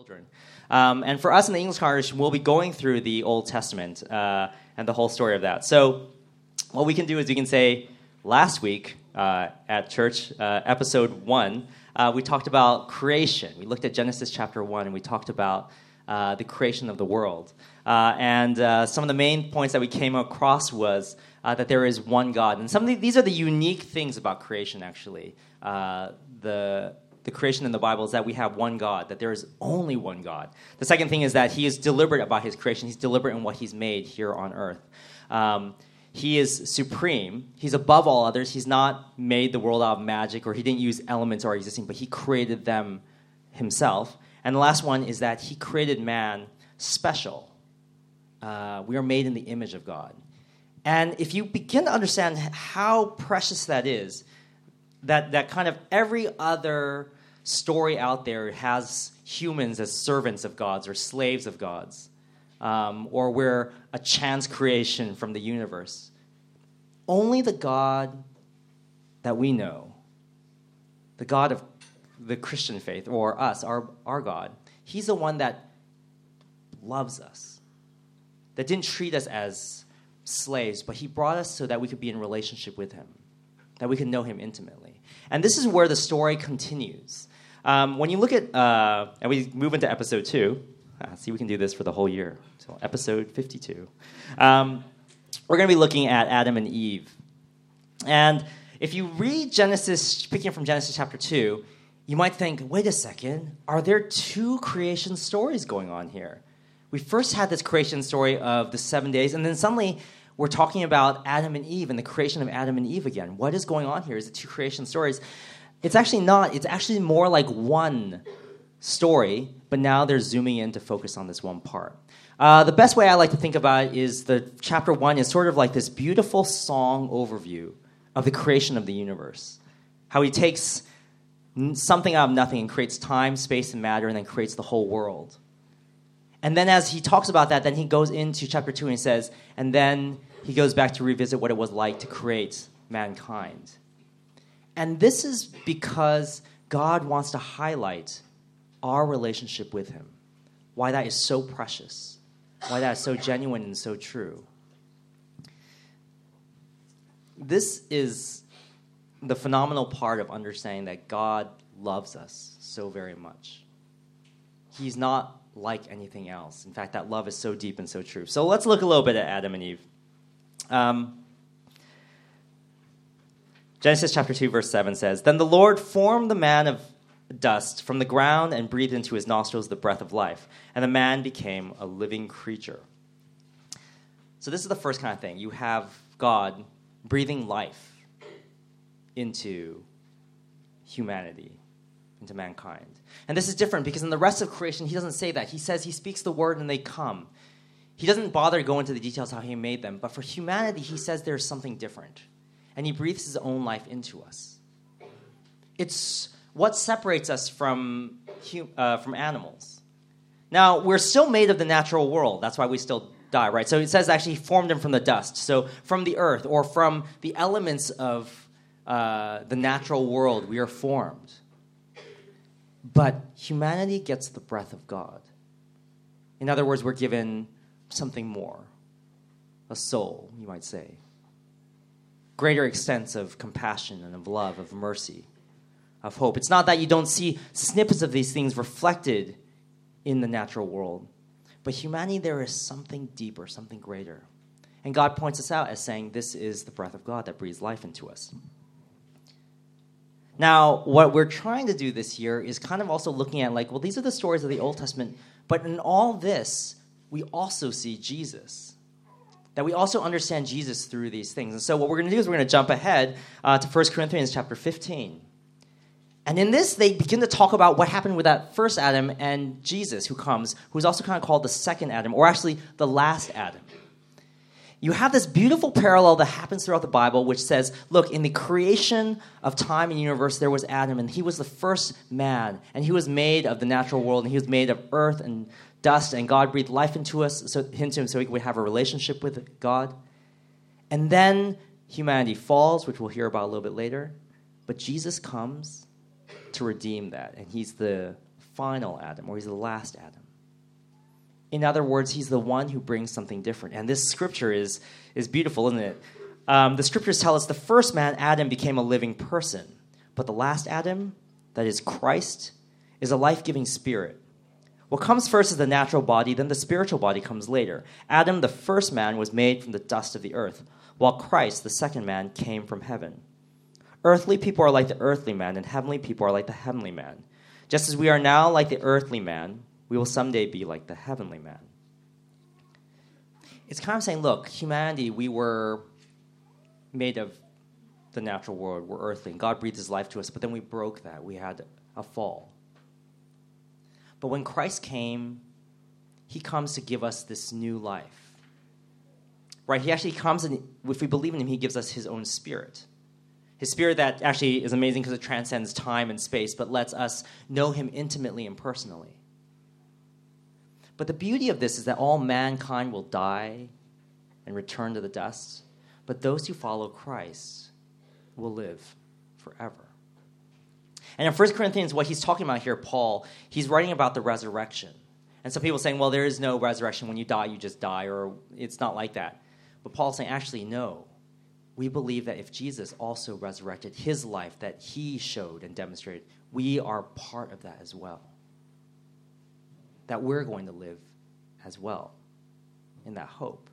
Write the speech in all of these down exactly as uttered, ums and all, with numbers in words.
children. Um, and for us in the English congregation, we'll be going through the Old Testament uh, and the whole story of that. So what we can do is we can say, last week uh, at church, uh, episode one, uh, we talked about creation. We looked at Genesis chapter one, and we talked about uh, the creation of the world. Uh, and uh, some of the main points that we came across was uh, that there is one God. And some of the, these are the unique things about creation, actually. Uh, the the creation in the Bible is that we have one God, that there is only one God. The second thing is that he is deliberate about his creation. He's deliberate in what he's made here on earth. Um, he is supreme. He's above all others. He's not made the world out of magic, or he didn't use elements already existing, but he created them himself. And the last one is that he created man special. Uh, we are made in the image of God. And if you begin to understand how precious that is, that, that kind of every other story out there has humans as servants of gods or slaves of gods, um, or we're a chance creation from the universe. Only the God that we know, the God of the Christian faith, or us, our, our God, he's the one that loves us, that didn't treat us as slaves, but he brought us so that we could be in relationship with him, that we could know him intimately. And this is where the story continues. Um, when you look at, uh, and we move into episode two, uh, see, we can do this for the whole year, so episode fifty-two. Um, we're going to be looking at Adam and Eve. And if you read Genesis, picking up from Genesis chapter two, you might think, wait a second, are there two creation stories going on here? We first had this creation story of the seven days, and then suddenly we're talking about Adam and Eve and the creation of Adam and Eve again. What is going on here? Is it two creation stories? It's actually not. It's actually more like one story, but now they're zooming in to focus on this one part. Uh, the best way I like to think about it is the chapter one is sort of like this beautiful song overview of the creation of the universe. How he takes something out of nothing and creates time, space, and matter, and then creates the whole world. And then as he talks about that, then he goes into chapter two and he says, and then he goes back to revisit what it was like to create mankind. And this is because God wants to highlight our relationship with him, why that is so precious, why that is so genuine and so true. This is the phenomenal part of understanding that God loves us so very much. He's not like anything else. In fact, that love is so deep and so true. So let's look a little bit at Adam and Eve. Um, Genesis chapter two, verse seven says, "Then the Lord formed the man of dust from the ground and breathed into his nostrils the breath of life, and the man became a living creature." So this is the first kind of thing. You have God breathing life into humanity, into mankind. And this is different because in the rest of creation, he doesn't say that. He says he speaks the word and they come. He doesn't bother to go into the details how he made them. But for humanity, he says there's something different. And he breathes his own life into us. It's what separates us from, uh, from animals. Now, we're still made of the natural world. That's why we still die, right? So it says actually he formed him from the dust. So from the earth or from the elements of uh, the natural world, we are formed. But humanity gets the breath of God. In other words, we're given something more. A soul, you might say. Greater extents of compassion and of love, of mercy, of hope. It's not that you don't see snippets of these things reflected in the natural world. But humanity, there is something deeper, something greater. And God points us out as saying, this is the breath of God that breathes life into us. Now, what we're trying to do this year is kind of also looking at like, well, these are the stories of the Old Testament, but in all this, we also see Jesus. That we also understand Jesus through these things. And so what we're going to do is we're going to jump ahead uh, to First Corinthians chapter fifteen. And in this, they begin to talk about what happened with that first Adam and Jesus who comes, who's also kind of called the second Adam, or actually the last Adam. You have this beautiful parallel that happens throughout the Bible, which says, look, in the creation of time and universe, there was Adam, and he was the first man, and he was made of the natural world, and he was made of earth and dust, and God breathed life into us, so, into him, so we could have a relationship with God. And then humanity falls, which we'll hear about a little bit later, but Jesus comes to redeem that, and he's the final Adam, or he's the last Adam. In other words, he's the one who brings something different. And this scripture is, is beautiful, isn't it? Um, the scriptures tell us the first man, Adam, became a living person. But the last Adam, that is Christ, is a life-giving spirit. What comes first is the natural body, then the spiritual body comes later. Adam, the first man, was made from the dust of the earth, while Christ, the second man, came from heaven. Earthly people are like the earthly man, and heavenly people are like the heavenly man. Just as we are now like the earthly man, we will someday be like the heavenly man. It's kind of saying, look, humanity, we were made of the natural world. We're earthly. And God breathed his life to us, but then we broke that. We had a fall. But when Christ came, he comes to give us this new life. Right? He actually comes, and if we believe in him, he gives us his own spirit. His spirit that actually is amazing because it transcends time and space, but lets us know him intimately and personally. But the beauty of this is that all mankind will die and return to the dust, but those who follow Christ will live forever. And in First Corinthians, what he's talking about here, Paul, he's writing about the resurrection. And some people are saying, well, there is no resurrection. When you die, you just die, or it's not like that. But Paul's saying, actually, no. We believe that if Jesus also resurrected his life that he showed and demonstrated, we are part of that as well. That we're going to live as well in that hope.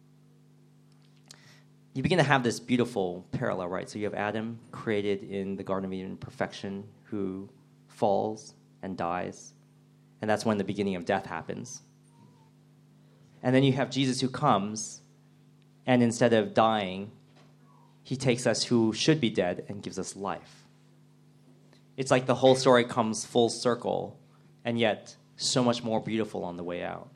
You begin to have this beautiful parallel, right? So you have Adam created in the Garden of Eden, perfection, who falls and dies. And that's when the beginning of death happens. And then you have Jesus who comes, and instead of dying, he takes us who should be dead and gives us life. It's like the whole story comes full circle, and yet so much more beautiful on the way out.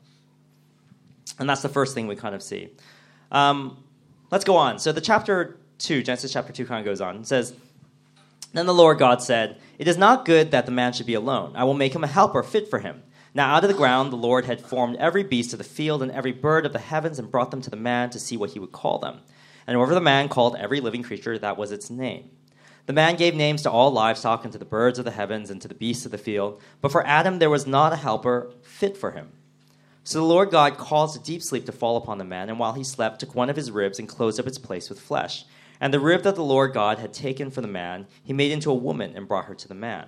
And that's the first thing we kind of see. Um, let's go on. So the chapter two, Genesis chapter two kind of goes on. It says, then the Lord God said, it is not good that the man should be alone. I will make him a helper fit for him. Now out of the ground the Lord had formed every beast of the field and every bird of the heavens and brought them to the man to see what he would call them. And whoever the man called every living creature, that was its name. The man gave names to all livestock and to the birds of the heavens and to the beasts of the field. But for Adam there was not a helper fit for him. So the Lord God caused a deep sleep to fall upon the man, and while he slept, took one of his ribs and closed up its place with flesh. And the rib that the Lord God had taken from the man, he made into a woman and brought her to the man.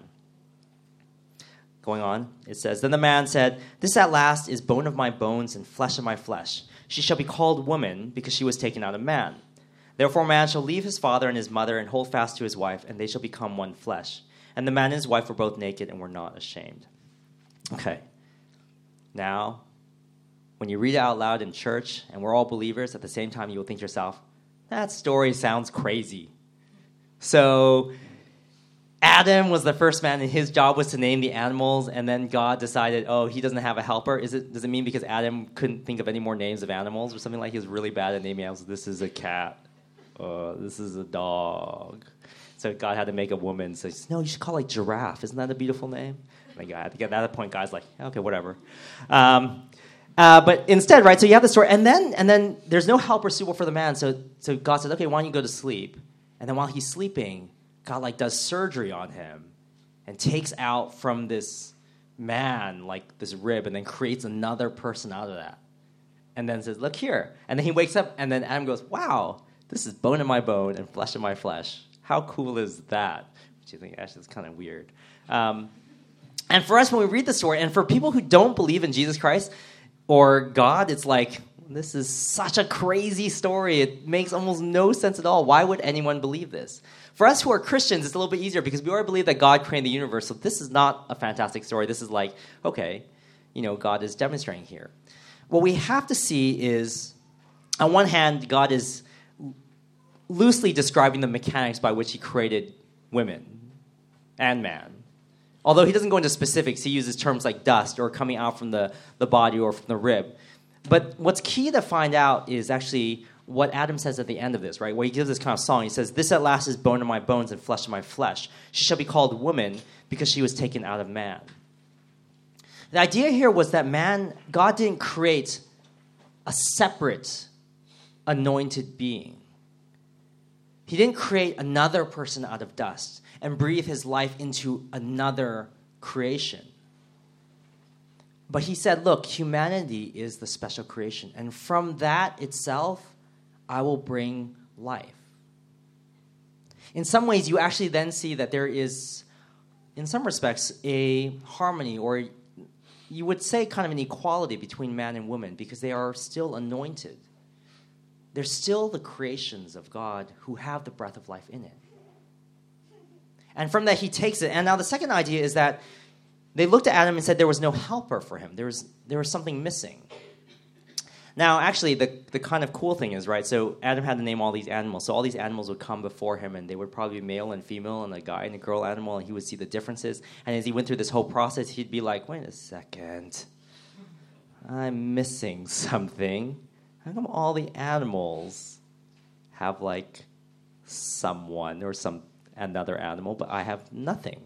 Going on, it says, then the man said, this at last is bone of my bones and flesh of my flesh. She shall be called woman, because she was taken out of man. Therefore, a man shall leave his father and his mother and hold fast to his wife, and they shall become one flesh. And the man and his wife were both naked and were not ashamed. Okay. Now, when you read it out loud in church, and we're all believers, at the same time you will think to yourself, that story sounds crazy. So, Adam was the first man, and his job was to name the animals, and then God decided, oh, he doesn't have a helper. Is it? Does it mean because Adam couldn't think of any more names of animals, or something like he was really bad at naming animals? This is a cat. Uh, this is a dog. So God had to make a woman. So he says, no, you should call it giraffe. Isn't that a beautiful name? And I think at that point, God's like, okay, whatever. Um, uh, but instead, right, so you have the story. And then and then there's no helper suitable for the man. So, so God says, okay, why don't you go to sleep? And then while he's sleeping, God like does surgery on him and takes out from this man like this rib and then creates another person out of that. And then says, look here. And then he wakes up, and then Adam goes, wow, this is bone of my bone and flesh of my flesh. How cool is that? Which you think actually is kind of weird. Um, and for us, when we read the story, and for people who don't believe in Jesus Christ or God, it's like, this is such a crazy story. It makes almost no sense at all. Why would anyone believe this? For us who are Christians, it's a little bit easier because we already believe that God created the universe. So this is not a fantastic story. This is like, okay, you know, God is demonstrating here. What we have to see is, on one hand, God is loosely describing the mechanics by which he created women and man. Although he doesn't go into specifics, he uses terms like dust or coming out from the, the body or from the rib. But what's key to find out is actually what Adam says at the end of this, right? Where he gives this kind of song. He says, this at last is bone of my bones and flesh of my flesh. She shall be called woman because she was taken out of man. The idea here was that man, God didn't create a separate anointed being. He didn't create another person out of dust and breathe his life into another creation. But he said, look, humanity is the special creation. And from that itself, I will bring life. In some ways, you actually then see that there is, in some respects, a harmony, or you would say kind of an equality between man and woman, because they are still anointed. They're still the creations of God who have the breath of life in it. And from that, he takes it. And now the second idea is that they looked at Adam and said there was no helper for him. There was, there was something missing. Now, actually, the, the kind of cool thing is, right, so Adam had to name all these animals. So all these animals would come before him, and they would probably be male and female, and a guy and a girl animal, and he would see the differences. And as he went through this whole process, he'd be like, wait a second. I'm missing something. How come all the animals have, like, someone or some another animal, but I have nothing?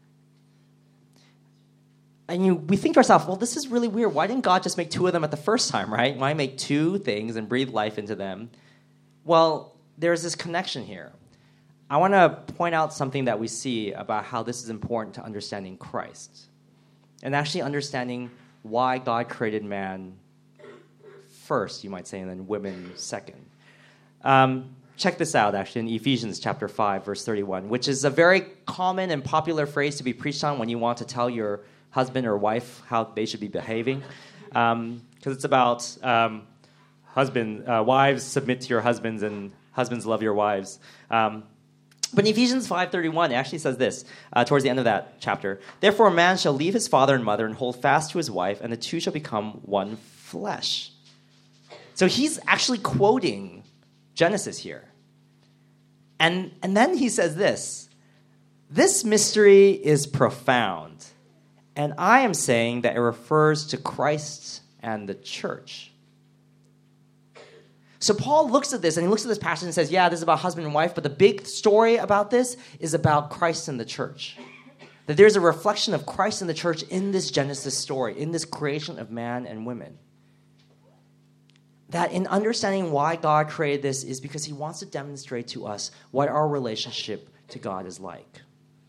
And you, we think to ourselves, well, this is really weird. Why didn't God just make two of them at the first time, right? Why make two things and breathe life into them? Well, there's this connection here. I want to point out something that we see about how this is important to understanding Christ and actually understanding why God created man first, you might say, and then women second. Um, check this out, actually, in Ephesians chapter five, verse thirty-one, which is a very common and popular phrase to be preached on when you want to tell your husband or wife how they should be behaving, because um, it's about um, husband, uh, wives submit to your husbands, and husbands love your wives. Um, but in Ephesians five thirty-one, it actually says this uh, towards the end of that chapter: "Therefore, a man shall leave his father and mother and hold fast to his wife, and the two shall become one flesh." So he's actually quoting Genesis here, and and then he says this: "This mystery is profound." And I am saying that it refers to Christ and the church. So Paul looks at this, and he looks at this passage and says, yeah, this is about husband and wife, but the big story about this is about Christ and the church. That there's a reflection of Christ and the church in this Genesis story, in this creation of man and women. That in understanding why God created this is because he wants to demonstrate to us what our relationship to God is like.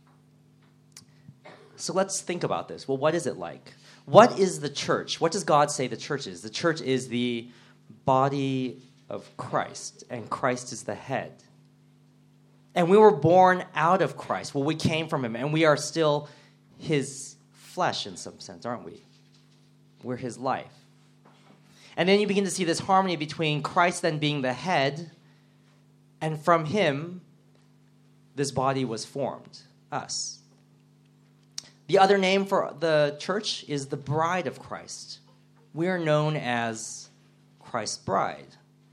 So let's think about this. Well, what is it like? What is the church? What does God say the church is? The church is the body of Christ, and Christ is the head. And we were born out of Christ. Well, we came from him, and we are still his flesh in some sense, aren't we? We're his life. And then you begin to see this harmony between Christ then being the head, and from him, this body was formed, us. The other name for the church is the bride of Christ. We are known as Christ's bride.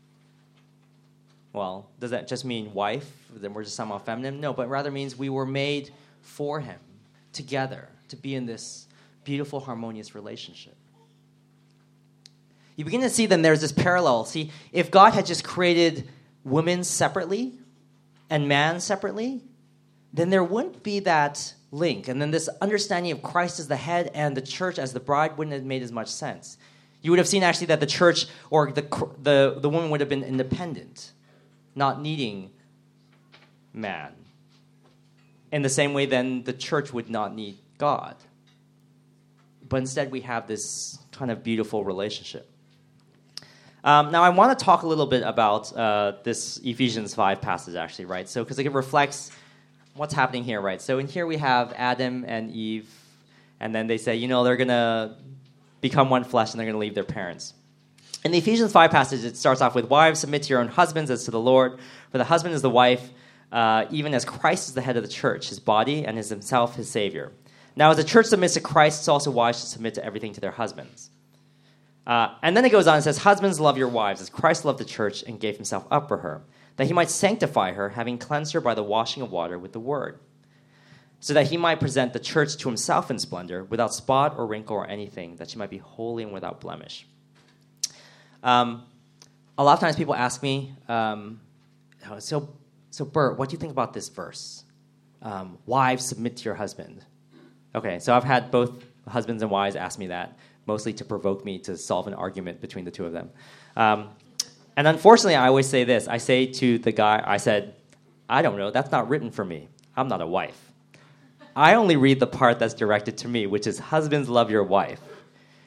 Well, does that just mean wife? Then we're just somehow feminine? No, but rather means we were made for him, together, to be in this beautiful, harmonious relationship. You begin to see then there's this parallel. See, if God had just created women separately and man separately, then there wouldn't be that link. And then this understanding of Christ as the head and the church as the bride wouldn't have made as much sense. You would have seen actually that the church or the the, the woman would have been independent, not needing man. In the same way, then the church would not need God. But instead, we have this kind of beautiful relationship. Um, now, I want to talk a little bit about uh, this Ephesians five passage, actually, right? So, because it reflects what's happening here, right? So in here we have Adam and Eve, and then they say, you know, they're going to become one flesh, and they're going to leave their parents. In the Ephesians five passage, it starts off with, wives, submit to your own husbands as to the Lord, for the husband is the wife, uh, even as Christ is the head of the church, his body, and is himself his Savior. Now, as the church submits to Christ, it's also wise to submit to everything to their husbands. Uh, and then it goes on and says, husbands, love your wives, as Christ loved the church and gave himself up for her, that he might sanctify her, having cleansed her by the washing of water with the word, so that he might present the church to himself in splendor, without spot or wrinkle or anything, that she might be holy and without blemish. Um, a lot of times people ask me, um, so, so Bert, what do you think about this verse? Um, wives, submit to your husband. Okay, so I've had both husbands and wives ask me that, mostly to provoke me to solve an argument between the two of them. Um, And unfortunately, I always say this. I say to the guy, I said, I don't know. That's not written for me. I'm not a wife. I only read the part that's directed to me, which is husbands, love your wife.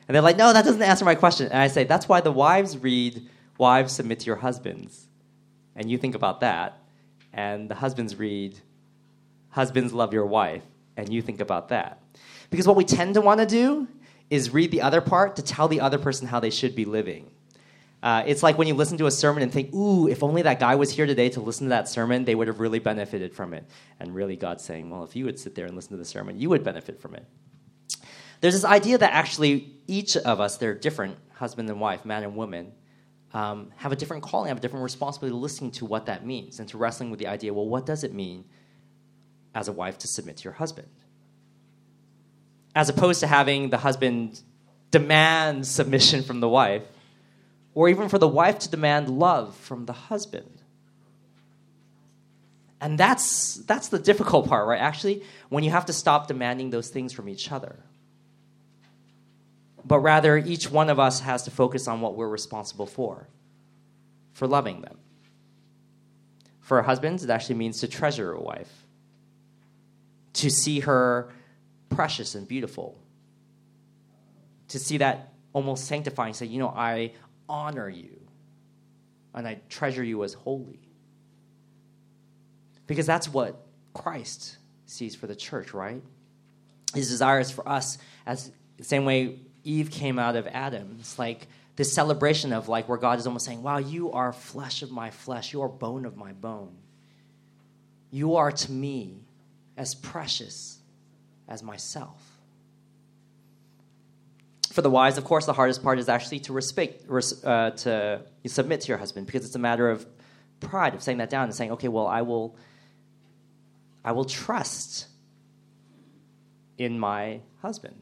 And they're like, no, that doesn't answer my question. And I say, that's why the wives read, wives submit to your husbands. And you think about that. And the husbands read, husbands love your wife. And you think about that. Because what we tend to want to do is read the other part to tell the other person how they should be living. Uh, it's like when you listen to a sermon and think, ooh, if only that guy was here today to listen to that sermon, they would have really benefited from it. And really God's saying, well, if you would sit there and listen to the sermon, you would benefit from it. There's this idea that actually each of us, they're different, husband and wife, man and woman, um, have a different calling, have a different responsibility to listening to what that means and to wrestling with the idea, well, what does it mean as a wife to submit to your husband? As opposed to having the husband demand submission from the wife, or even for the wife to demand love from the husband. And that's that's the difficult part, right? Actually, when you have to stop demanding those things from each other. But rather, each one of us has to focus on what we're responsible for, for loving them. For husbands, it actually means to treasure a wife, to see her precious and beautiful, to see that almost sanctifying, say, you know, I honor you, and I treasure you as holy. Because that's what Christ sees for the church, right? His desire is for us, as the same way Eve came out of Adam. It's like this celebration of like where God is almost saying, wow, you are flesh of my flesh, you are bone of my bone. You are to me as precious as myself. For the wives, of course, the hardest part is actually to respect, uh, to submit to your husband, because it's a matter of pride, of saying that down and saying, okay, well, I will, I will trust in my husband.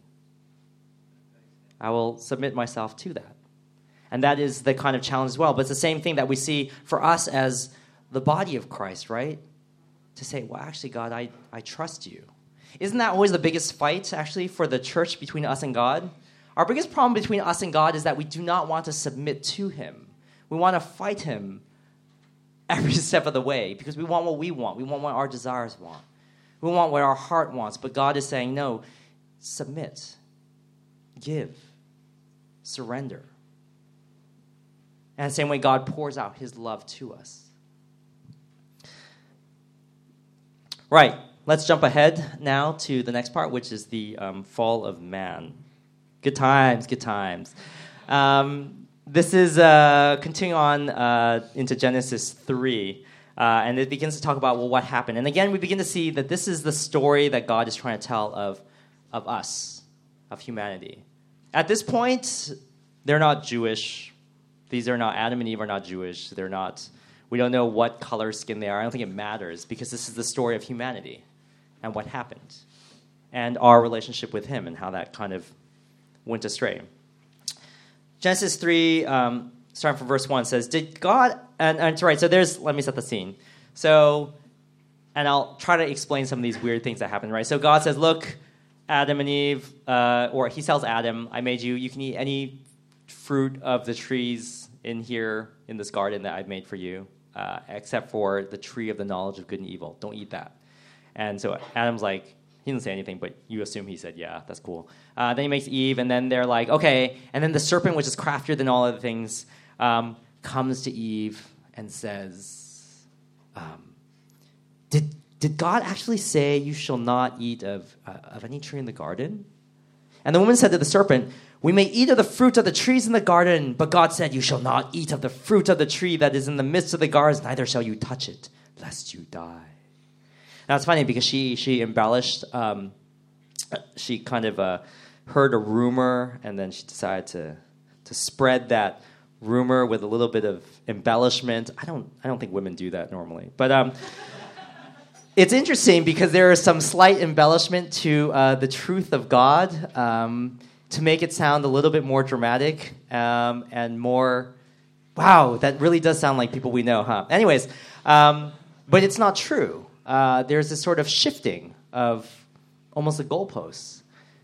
I will submit myself to that. And that is the kind of challenge as well. But it's the same thing that we see for us as the body of Christ, right? To say, well, actually, God, I, I trust you. Isn't that always the biggest fight, actually, for the church between us and God? Our biggest problem between us and God is that we do not want to submit to him. We want to fight him every step of the way because we want what we want. We want what our desires want. We want what our heart wants. But God is saying, no, submit, give, surrender. And the same way God pours out his love to us. Right, let's jump ahead now to the next part, which is the um, fall of man. Good times, good times. Um, this is uh, continuing on uh, into Genesis three, uh, and it begins to talk about, well, what happened. And again, we begin to see that this is the story that God is trying to tell of, of us, of humanity. At this point, they're not Jewish. These are not, Adam and Eve are not Jewish. They're not, we don't know what color skin they are. I don't think it matters because this is the story of humanity and what happened and our relationship with him and how that kind of went astray. Genesis three, um, starting from verse one, says, did God, and, and right, so there's, let me set the scene. So, and I'll try to explain some of these weird things that happened, right? So God says, look, Adam and Eve, uh, or he tells Adam, I made you, you can eat any fruit of the trees in here, in this garden that I've made for you, uh, except for the tree of the knowledge of good and evil. Don't eat that. And so Adam's like, he didn't say anything, but you assume he said, yeah, that's cool. Uh, then he makes Eve, and then they're like, okay. And then the serpent, which is craftier than all other things, um, comes to Eve and says, um, did did God actually say you shall not eat of, uh, of any tree in the garden? And the woman said to the serpent, we may eat of the fruit of the trees in the garden, but God said, you shall not eat of the fruit of the tree that is in the midst of the garden, neither shall you touch it, lest you die. Now, it's funny because she she embellished, um, she kind of uh, heard a rumor, and then she decided to to spread that rumor with a little bit of embellishment. I don't I don't think women do that normally. But um, it's interesting because there is some slight embellishment to uh, the truth of God um, to make it sound a little bit more dramatic um, and more, wow, that really does sound like people we know, huh? Anyways, um, but it's not true. Uh, there's this sort of shifting of almost the goalposts.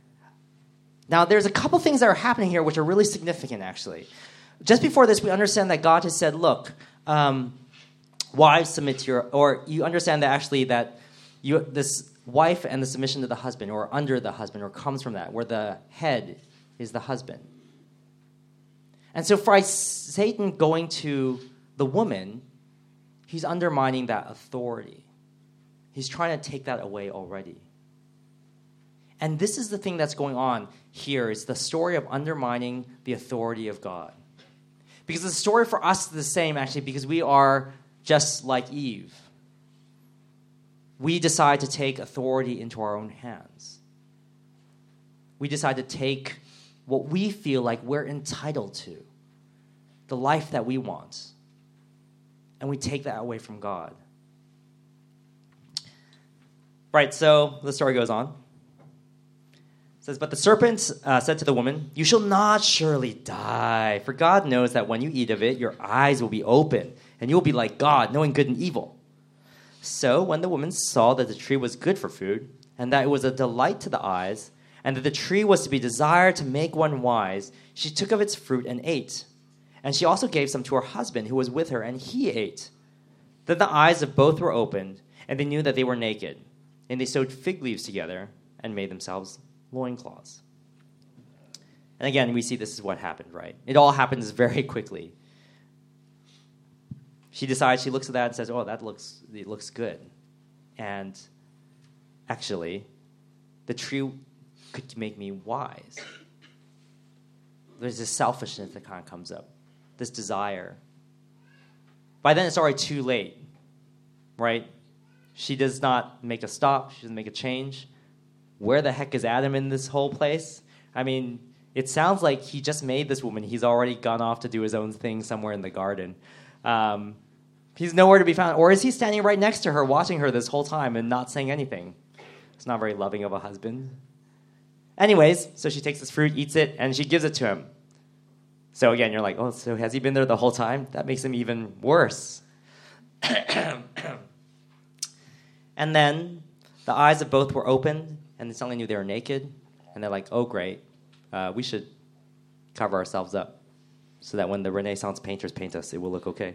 Now, there's a couple things that are happening here which are really significant, actually. Just before this, we understand that God has said, look, um, wives submit to your, or you understand that actually that you, this wife and the submission to the husband, or under the husband, or comes from that, where the head is the husband. And so by Satan going to the woman, he's undermining that authority. He's trying to take that away already. And this is the thing that's going on here. It's the story of undermining the authority of God. Because the story for us is the same, actually, because we are just like Eve. We decide to take authority into our own hands. We decide to take what we feel like we're entitled to, the life that we want, and we take that away from God. Right, so the story goes on. It says, but the serpent uh, said to the woman, you shall not surely die, for God knows that when you eat of it, your eyes will be open, and you will be like God, knowing good and evil. So when the woman saw that the tree was good for food, and that it was a delight to the eyes, and that the tree was to be desired to make one wise, she took of its fruit and ate. And she also gave some to her husband who was with her, and he ate. Then the eyes of both were opened, and they knew that they were naked. And they sewed fig leaves together and made themselves loincloths. And again, we see this is what happened, right? It all happens very quickly. She decides, she looks at that and says, oh, that looks, it looks good. And actually, the tree could make me wise. There's this selfishness that kind of comes up, this desire. By then, it's already too late, right? She does not make a stop. She doesn't make a change. Where the heck is Adam in this whole place? I mean, it sounds like he just made this woman. He's already gone off to do his own thing somewhere in the garden. Um, he's nowhere to be found. Or is he standing right next to her, watching her this whole time and not saying anything? It's not very loving of a husband. Anyways, so she takes this fruit, eats it, and she gives it to him. So again, you're like, oh, so has he been there the whole time? That makes him even worse. And then the eyes of both were opened, and they suddenly knew they were naked. And they're like, oh, great. Uh, we should cover ourselves up so that when the Renaissance painters paint us, it will look okay.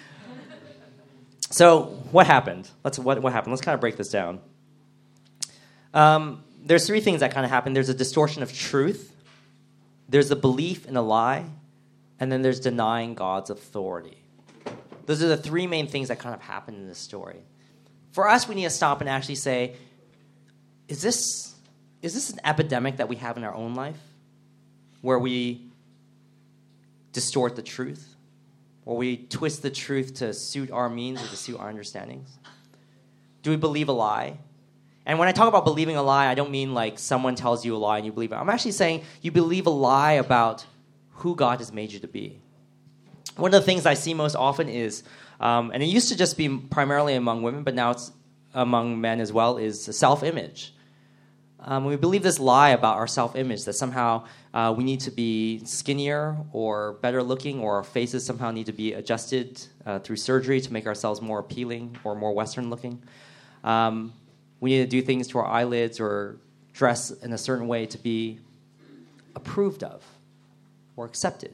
So what happened? Let's what, what happened? Let's kind of break this down. Um, there's three things that kind of happen. There's a distortion of truth. There's a belief in a lie. And then there's denying God's authority. Those are the three main things that kind of happen in this story. For us, we need to stop and actually say, is this, is this an epidemic that we have in our own life where we distort the truth, or we twist the truth to suit our means or to suit our understandings? Do we believe a lie? And when I talk about believing a lie, I don't mean like someone tells you a lie and you believe it. I'm actually saying you believe a lie about who God has made you to be. One of the things I see most often is, um, and it used to just be primarily among women, but now it's among men as well, is self-image. Um, we believe this lie about our self-image, that somehow uh, we need to be skinnier or better looking, or our faces somehow need to be adjusted uh, through surgery to make ourselves more appealing or more Western looking. Um, we need to do things to our eyelids or dress in a certain way to be approved of or accepted.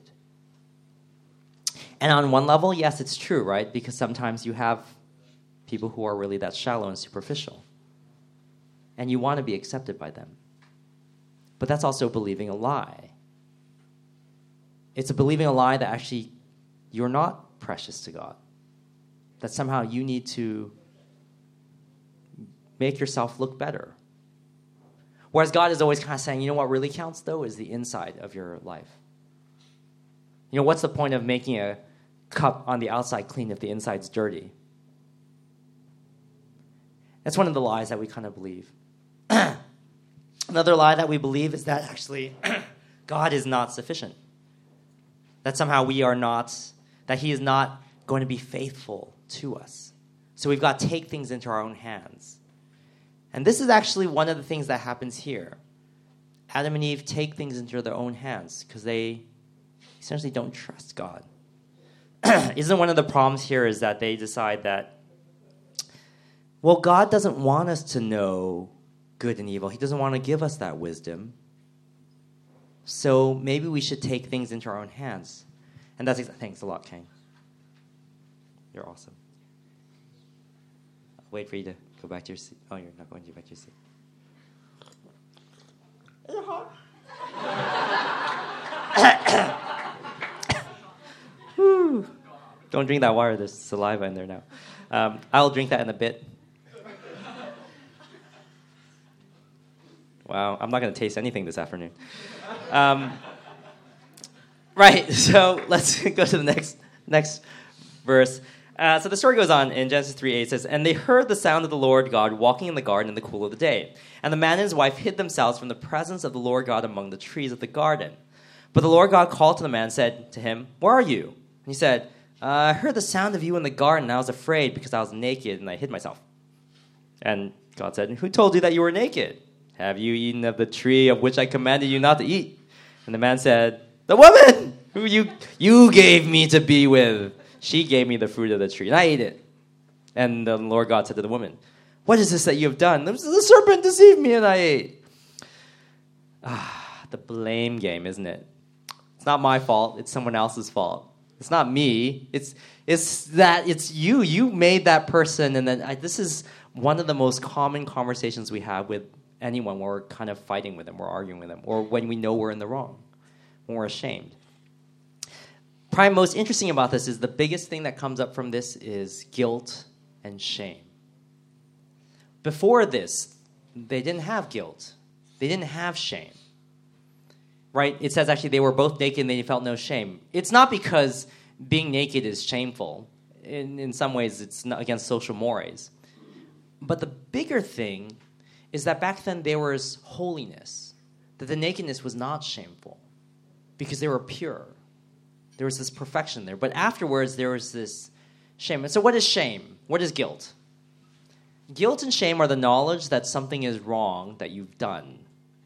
And on one level, yes, it's true, right? Because sometimes you have people who are really that shallow and superficial. And you want to be accepted by them. But that's also believing a lie. It's a believing a lie that actually you're not precious to God. That somehow you need to make yourself look better. Whereas God is always kind of saying, you know what really counts, though, is the inside of your life. You know, what's the point of making a cup on the outside clean if the inside's dirty? That's one of the lies that we kind of believe. Another lie that we believe is that actually God is not sufficient. That somehow we are not, that he is not going to be faithful to us. So we've got to take things into our own hands. And this is actually one of the things that happens here. Adam and Eve take things into their own hands because they essentially don't trust God. Isn't one of the problems here is that they decide that, well, God doesn't want us to know good and evil. He doesn't want to give us that wisdom. So maybe we should take things into our own hands. And that's exactly, thanks a lot, Kane. You're awesome. I'll wait for you to go back to your seat. Oh, you're not going to go back to your seat. Is it hot? Don't drink that water. There's saliva in there now. Um, I'll drink that in a bit. Wow, I'm not going to taste anything this afternoon. Um, right, so let's go to the next next verse. Uh, so the story goes on in Genesis three eight. It says, "And they heard the sound of the Lord God walking in the garden in the cool of the day. And the man and his wife hid themselves from the presence of the Lord God among the trees of the garden. But the Lord God called to the man and said to him, 'Where are you?' And he said, uh, 'I heard the sound of you in the garden, and I was afraid because I was naked, and I hid myself.' And God said, 'Who told you that you were naked? Have you eaten of the tree of which I commanded you not to eat?' And the man said, 'The woman who you you gave me to be with, she gave me the fruit of the tree, and I ate it.' And the Lord God said to the woman, 'What is this that you have done?' 'The serpent deceived me, and I ate.'" Ah, the blame game, isn't it? It's not my fault. It's someone else's fault. It's not me. It's it's that it's you. You made that person, and then I, this is one of the most common conversations we have with anyone when we're kind of fighting with them, we're arguing with them, or when we know we're in the wrong, when we're ashamed. Probably most interesting about this is the biggest thing that comes up from this is guilt and shame. Before this, they didn't have guilt. They didn't have shame. Right? It says actually they were both naked and they felt no shame. It's not because being naked is shameful. In, in some ways, it's not against social mores. But the bigger thing is that back then there was holiness, that the nakedness was not shameful because they were pure. There was this perfection there. But afterwards, there was this shame. And so what is shame? What is guilt? Guilt and shame are the knowledge that something is wrong that you've done.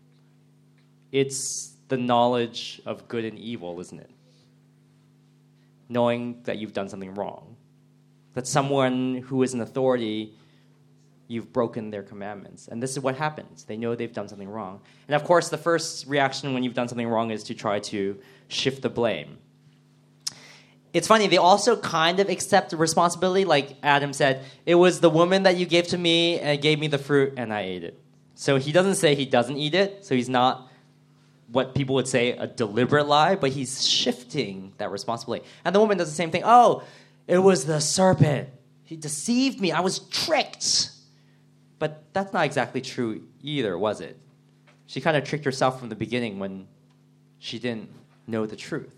It's the knowledge of good and evil, isn't it? Knowing that you've done something wrong. That someone who is an authority, you've broken their commandments. And this is what happens. They know they've done something wrong. And of course, the first reaction when you've done something wrong is to try to shift the blame. It's funny, they also kind of accept the responsibility. Like Adam said, it was the woman that you gave to me and gave me the fruit and I ate it. So he doesn't say he doesn't eat it. So he's not what people would say a deliberate lie, but he's shifting that responsibility. And the woman does the same thing. Oh, it was the serpent. He deceived me. I was tricked. But that's not exactly true either, was it? She kind of tricked herself from the beginning when she didn't know the truth.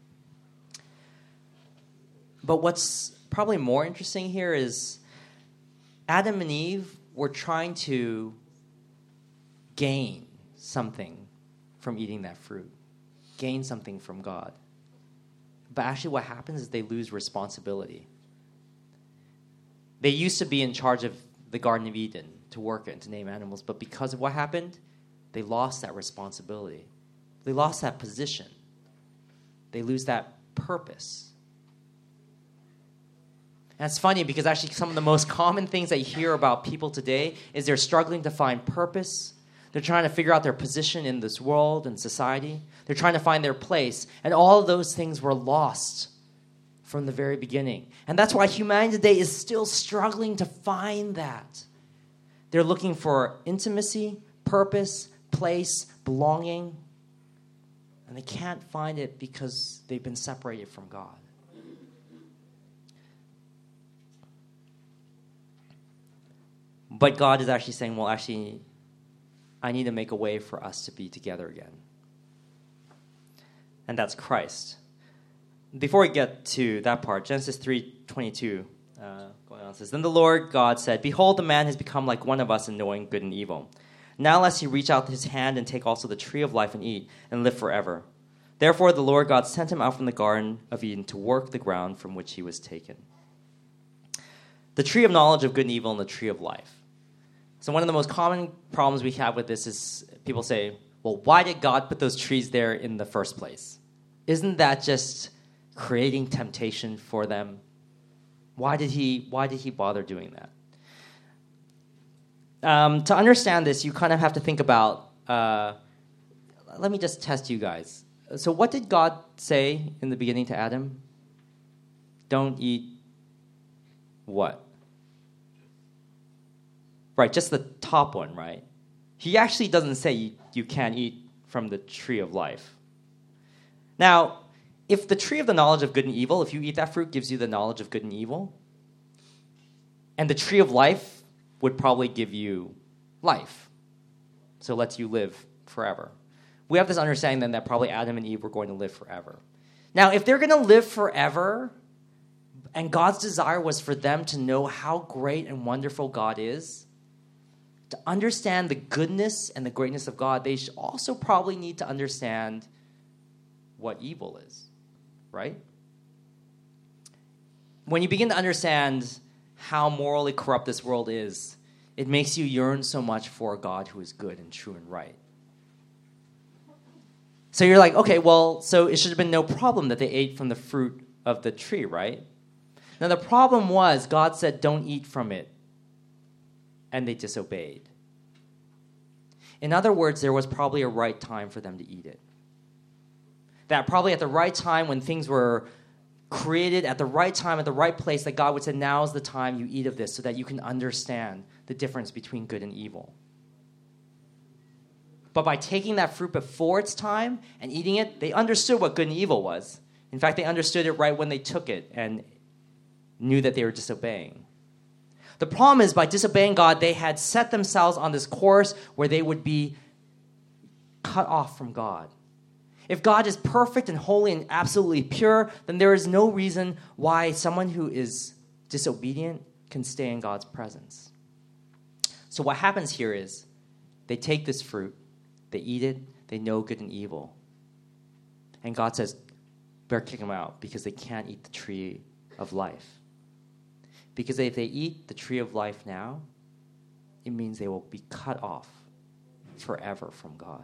But what's probably more interesting here is Adam and Eve were trying to gain something from eating that fruit, gain something from God. But actually what happens is they lose responsibility. They used to be in charge of the Garden of Eden, to work it and to name animals, but because of what happened, they lost that responsibility. They lost that position. They lose that purpose. And it's funny because actually some of the most common things I hear about people today is they're struggling to find purpose. They're trying to figure out their position in this world and society. They're trying to find their place. And all of those things were lost from the very beginning. And that's why humanity today is still struggling to find that. They're looking for intimacy, purpose, place, belonging. And they can't find it because they've been separated from God. But God is actually saying, well, actually, I need to make a way for us to be together again. And that's Christ. Before we get to that part, Genesis three twenty-two uh, going on says, "Then the Lord God said, 'Behold, the man has become like one of us in knowing good and evil. Now lest he reach out his hand and take also the tree of life and eat and live forever.' Therefore the Lord God sent him out from the Garden of Eden to work the ground from which he was taken." The tree of knowledge of good and evil and the tree of life. So one of the most common problems we have with this is people say, well, why did God put those trees there in the first place? Isn't that just creating temptation for them? Why did he, why did he bother doing that? Um, to understand this, you kind of have to think about, uh, let me just test you guys. So what did God say in the beginning to Adam? Don't eat what? Right, just the top one, right? He actually doesn't say you, you can't eat from the tree of life. Now, if the tree of the knowledge of good and evil, if you eat that fruit, gives you the knowledge of good and evil, and the tree of life would probably give you life, so it lets you live forever. We have this understanding then that probably Adam and Eve were going to live forever. Now, if they're going to live forever, and God's desire was for them to know how great and wonderful God is, to understand the goodness and the greatness of God, they should also probably need to understand what evil is, right? When you begin to understand how morally corrupt this world is, it makes you yearn so much for a God who is good and true and right. So you're like, okay, well, so it should have been no problem that they ate from the fruit of the tree, right? Now the problem was God said, don't eat from it, and they disobeyed. In other words, there was probably a right time for them to eat it. That probably at the right time when things were created, at the right time, at the right place, that God would say, now is the time you eat of this so that you can understand the difference between good and evil. But by taking that fruit before its time and eating it, they understood what good and evil was. In fact, they understood it right when they took it and knew that they were disobeying. The problem is, by disobeying God, they had set themselves on this course where they would be cut off from God. If God is perfect and holy and absolutely pure, then there is no reason why someone who is disobedient can stay in God's presence. So what happens here is they take this fruit, they eat it, they know good and evil. And God says, better kick them out because they can't eat the tree of life. Because if they eat the tree of life now, it means they will be cut off forever from God.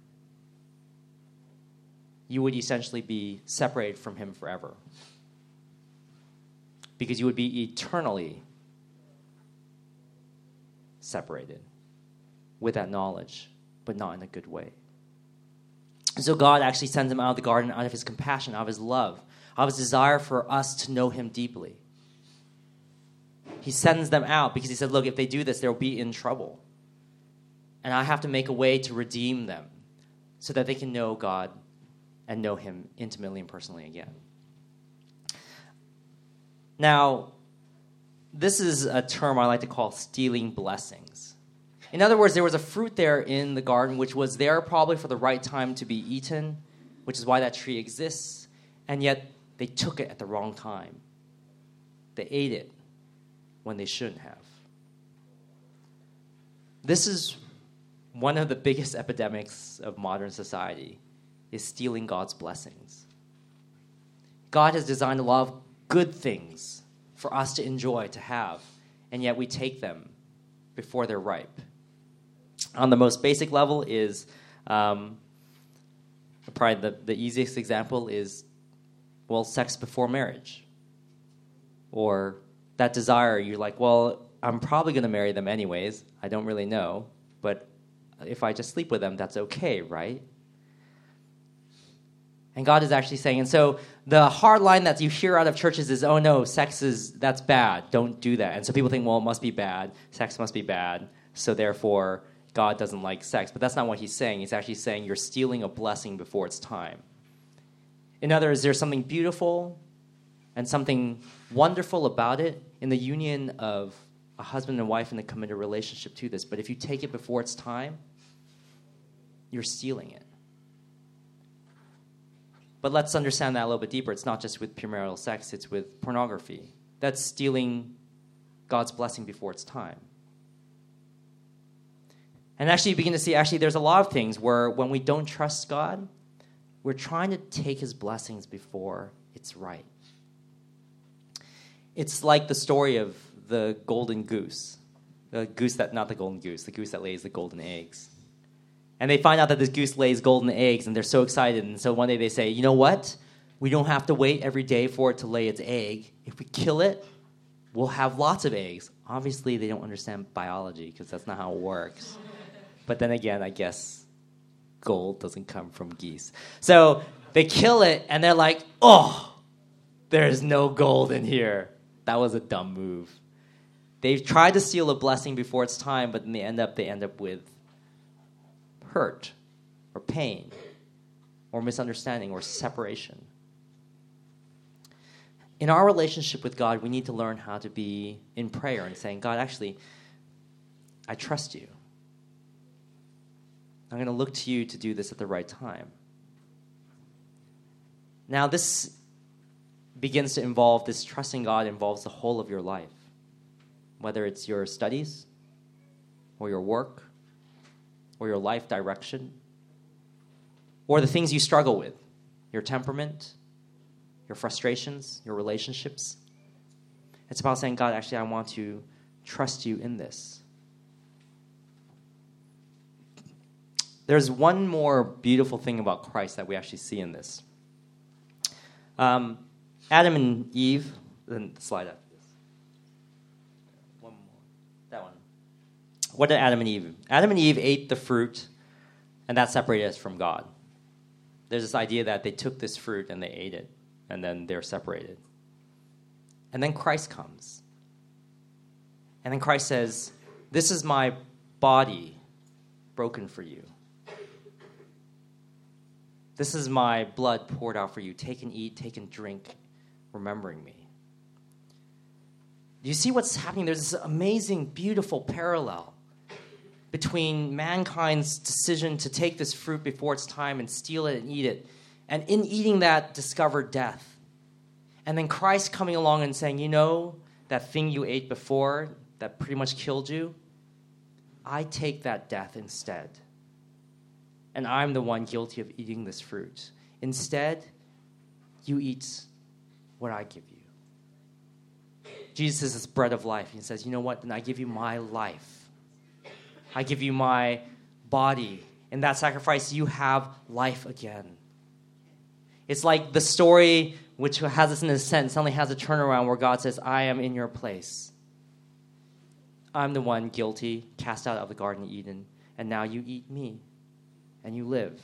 You would essentially be separated from him forever. Because you would be eternally separated with that knowledge, but not in a good way. So God actually sends them out of the garden out of his compassion, out of his love, out of his desire for us to know him deeply. He sends them out because he said, look, if they do this, they'll be in trouble. And I have to make a way to redeem them so that they can know God and know him intimately and personally again. Now, this is a term I like to call stealing blessings. In other words, there was a fruit there in the garden which was there probably for the right time to be eaten, which is why that tree exists, and yet they took it at the wrong time. They ate it when they shouldn't have. This is one of the biggest epidemics of modern society, is stealing God's blessings. God has designed a lot of good things for us to enjoy, to have, and yet we take them before they're ripe. On the most basic level is, um, probably the, the easiest example is, well, sex before marriage. Or that desire, you're like, well, I'm probably going to marry them anyways. I don't really know. But if I just sleep with them, that's okay, right? And God is actually saying, and so the hard line that you hear out of churches is, oh no, sex is, that's bad. Don't do that. And so people think, well, it must be bad. Sex must be bad. So therefore, God doesn't like sex. But that's not what he's saying. He's actually saying you're stealing a blessing before it's time. In other words, there's something beautiful and something wonderful about it in the union of a husband and wife in a committed relationship to this. But if you take it before it's time, you're stealing it. But let's understand that a little bit deeper. It's not just with premarital sex, it's with pornography. That's stealing God's blessing before it's time. And actually, you begin to see, actually, there's a lot of things where when we don't trust God, we're trying to take his blessings before it's right. It's like the story of the golden goose. The goose that, not the golden goose, the goose that lays the golden eggs. And they find out that this goose lays golden eggs, and they're so excited. And so one day they say, you know what? We don't have to wait every day for it to lay its egg. If we kill it, we'll have lots of eggs. Obviously, they don't understand biology because that's not how it works. But then again, I guess gold doesn't come from geese. So they kill it, and they're like, oh, there's no gold in here. That was a dumb move. They've tried to steal a blessing before it's time, but in the end up, they end up with hurt or pain or misunderstanding or separation. in our relationship with God, we need to learn how to be in prayer and saying, God, actually, I trust you. I'm going to look to you to do this at the right time. Now, this begins to involve, this trusting God involves the whole of your life, whether it's your studies or your work or your life direction or the things you struggle with, your temperament, your frustrations, your relationships. It's about saying, God, actually, I want to trust you in this. There's one more beautiful thing about Christ that we actually see in this. Um, Adam and Eve, then the slide after this. One more. That one. What did Adam and Eve? Adam and Eve ate the fruit, and that separated us from God. There's this idea that they took this fruit and they ate it, and then they're separated. And then Christ comes. And then Christ says, this is my body broken for you. This is my blood poured out for you. Take and eat, take and drink, remembering me. Do you see what's happening? There's this amazing, beautiful parallel between mankind's decision to take this fruit before its time and steal it and eat it, and in eating that, discover death. And then Christ coming along and saying, you know, that thing you ate before that pretty much killed you, I take that death instead. And I'm the one guilty of eating this fruit. Instead, you eat what I give you. Jesus is this bread of life. He says, you know what? Then I give you my life. I give you my body. In that sacrifice, you have life again. It's like the story which has us in a sense, suddenly has a turnaround where God says, I am in your place. I'm the one guilty, cast out of the Garden of Eden, and now you eat me. And you live.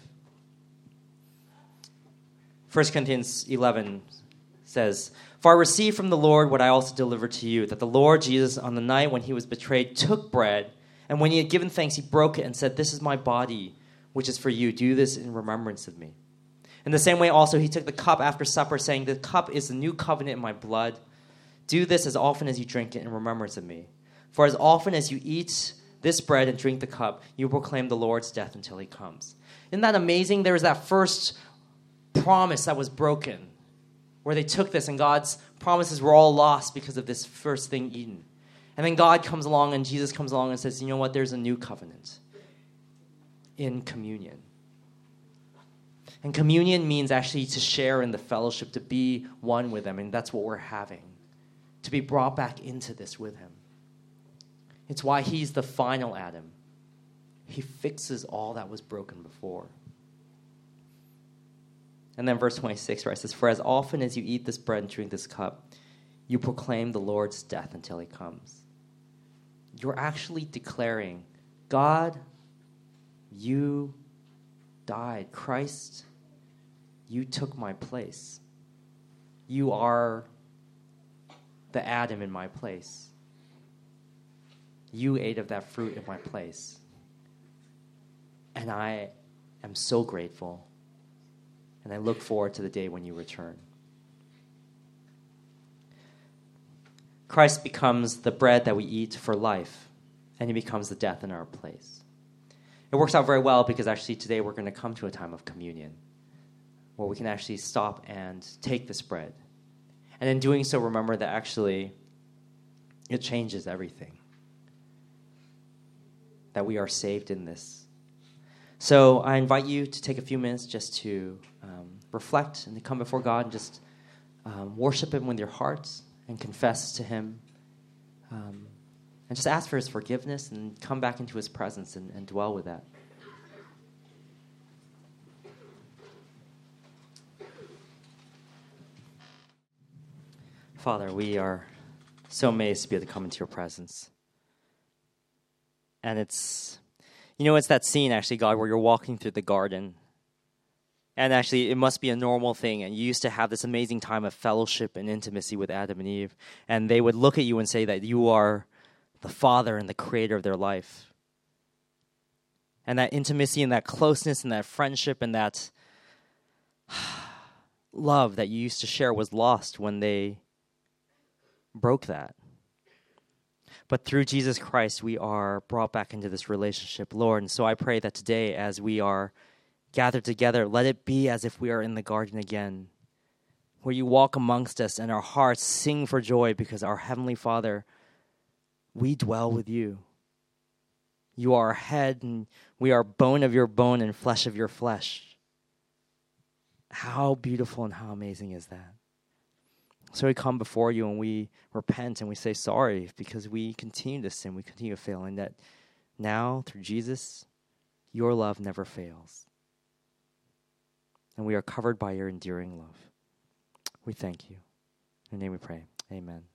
First Corinthians eleven says, for I received from the Lord what I also delivered to you, that the Lord Jesus, on the night when he was betrayed, took bread, and when he had given thanks, he broke it and said, this is my body, which is for you. Do this in remembrance of me. In the same way also, he took the cup after supper, saying, the cup is the new covenant in my blood. Do this as often as you drink it in remembrance of me. For as often as you eat this bread and drink the cup, you proclaim the Lord's death until he comes. Isn't that amazing? There was that first promise that was broken, where they took this and God's promises were all lost because of this first thing eaten. And then God comes along and Jesus comes along and says, you know what? There's a new covenant in communion. And communion means actually to share in the fellowship, to be one with him. And that's what we're having, to be brought back into this with him. It's why he's the final Adam. He fixes all that was broken before. And then verse twenty-six, right, it says, for as often as you eat this bread and drink this cup, you proclaim the Lord's death until he comes. You're actually declaring, God, you died. Christ, you took my place. You are the Adam in my place. You ate of that fruit in my place. And I am so grateful. And I look forward to the day when you return. Christ becomes the bread that we eat for life, and he becomes the death in our place. It works out very well because actually today we're going to come to a time of communion where we can actually stop and take this bread. And in doing so, remember that actually it changes everything. That we are saved in this. So I invite you to take a few minutes just to um, reflect and to come before God and just um, worship him with your hearts and confess to him. Um, and just ask for his forgiveness and come back into his presence and, and dwell with that. Father, we are so amazed to be able to come into your presence. And it's, you know, it's that scene, actually, God, where you're walking through the garden. And actually, it must be a normal thing. And you used to have this amazing time of fellowship and intimacy with Adam and Eve. And they would look at you and say that you are the father and the creator of their life. And that intimacy and that closeness and that friendship and that love that you used to share was lost when they broke that. But through Jesus Christ, we are brought back into this relationship, Lord. And so I pray that today, as we are gathered together, let it be as if we are in the garden again, where you walk amongst us and our hearts sing for joy because our Heavenly Father, we dwell with you. You are our head, and we are bone of your bone and flesh of your flesh. How beautiful and how amazing is that? So we come before you and we repent and we say sorry because we continue to sin, we continue to fail, and that now, through Jesus, your love never fails. And we are covered by your enduring love. We thank you. In your name we pray. Amen.